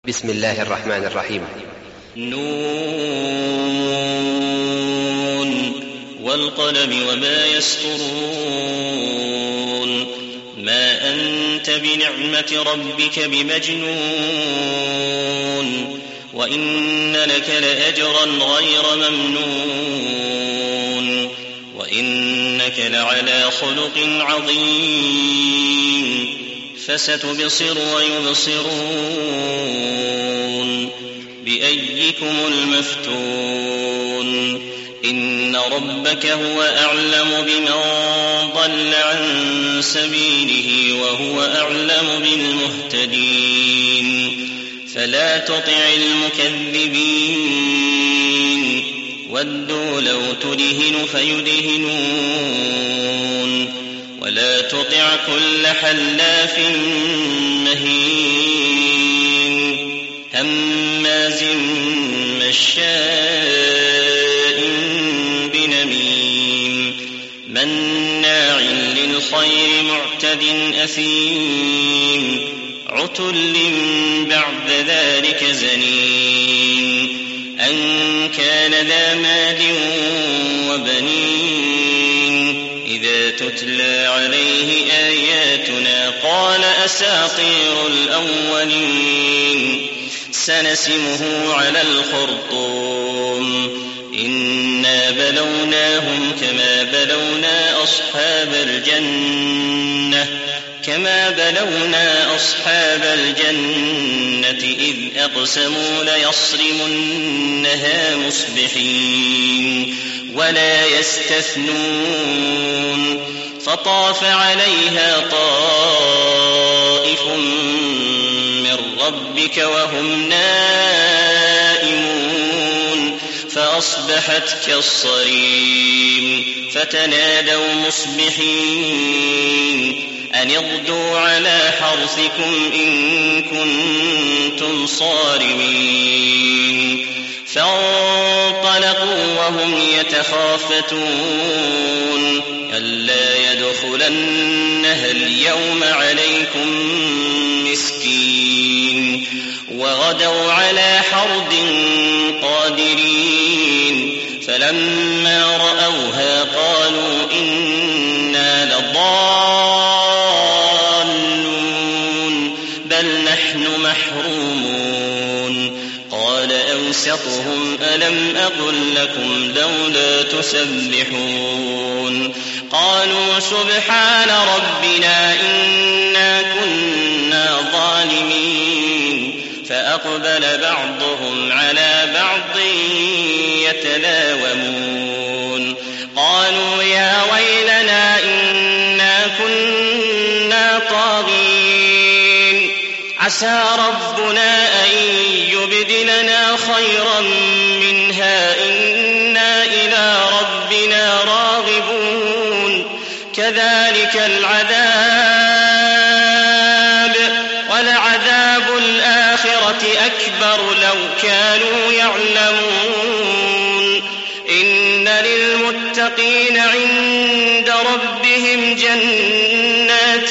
بسم الله الرحمن الرحيم. نون والقلم وما يسطرون ما أنت بنعمة ربك بمجنون وإن لك لأجرا غير ممنون وإنك لعلى خلق عظيم فستبصر ويبصرون بأيكم المفتون إن ربك هو أعلم بمن ضل عن سبيله وهو أعلم بالمهتدين فلا تطع المكذبين ودوا لو تدهن فيدهنون ولا تطع كل حلاف مهين هماز مشاء بنميم مناع للخير معتد أثيم عتل بعد ذلك زنيم أن كان ذا مال وبنين إذا تتلى عليه آياتنا قال أساطير الأولين سنسمه على الخرطوم إنا بلوناهم كما بلونا أصحاب الجنة إذ أقسموا ليصرمنها مصبحين ولا يستثنون فطاف عليها طائف من ربك وهم نائمون فأصبحت كالصريم فتنادوا مصبحين أن اغدوا على حرثكم إن كنتم صارمين فانطلقوا وهم يتخافتون ألا يدخلنها اليوم عليكم مسكين وغدوا على حرد قادرين فلما رأوها قالوا إنا لضالون بل نحن محرومون قال أوسطهم ألم أقل لكم لولا تسبحون قالوا سبحان ربنا إنا كنا ظالمين فأقبل بعضهم على بعض يتلاومون قالوا يا ويلنا إنا كنا طاغين عسى ربنا أن يبدلنا خيرا منها إنا إلى ربنا راغبون كذلك العذاب ولعذاب الآخرة أكبر لو كانوا يعلمون إن للمتقين عند ربهم جنات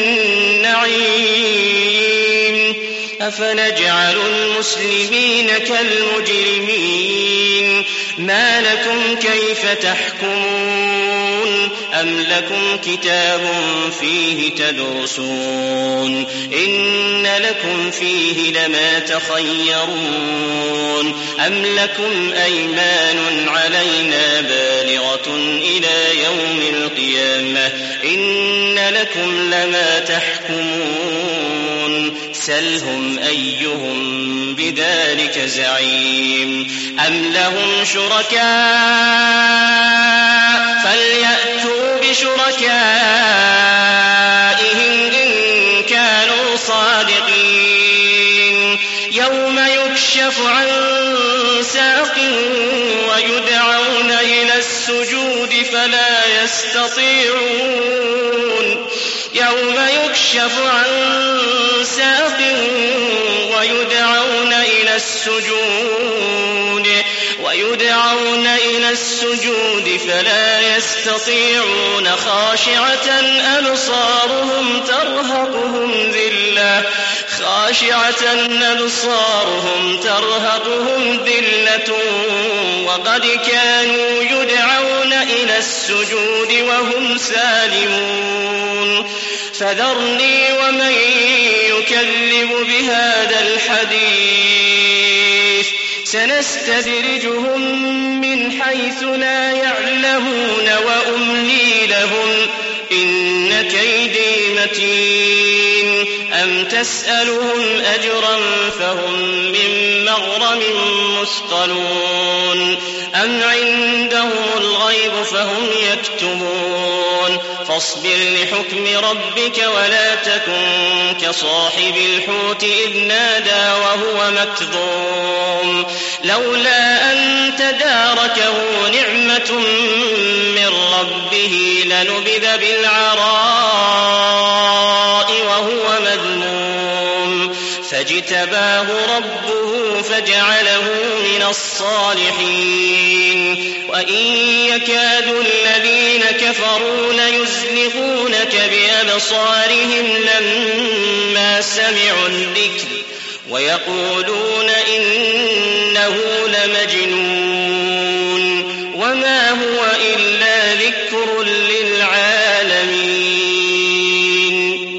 النعيم أفنجعل المسلمين كالمجرمين ما لكم كيف تحكمون أم لكم كتاب فيه تدرسون إن لكم فيه لما تخيرون أم لكم أيمان علينا بالغة إلى يوم القيامة إن لكم لما تحكمون سلهم أيهم بذلك زعيم أم لهم شركاء فليأتوا بشركائهم إن كانوا صادقين يوم يكشف عن ساق ويدعون إلى السجود فلا يستطيعون يوم يكشف عن ساق ويدعون إلى السجود فلا يستطيعون خاشعة أبصارهم ترهقهم ذلة خاشعة أبصارهم ترهقهم ذلة وقد كانوا يدعون إلى السجود وهم سالمون فذرني ومن يكذب بهذا الحديث سنستدرجهم من حيث لا يعلمون وأملي لهم إن كيدي متين أم تسألهم أجرا فهم من مغرم مثقلون أم عندهم الغيب فهم يكتبون فاصبر لحكم ربك ولا تكن كصاحب الحوت إذ نادى وهو مكظوم لولا أن تداركه نعمة من ربه لنبذ بالعراء وهو مذموم فاجتباه ربه فجعله من الصالحين وإن يكاد الذين كفروا ليزلقونك بأبصارهم لما سمعوا الذكر ويقولون إنه لمجنون وما هو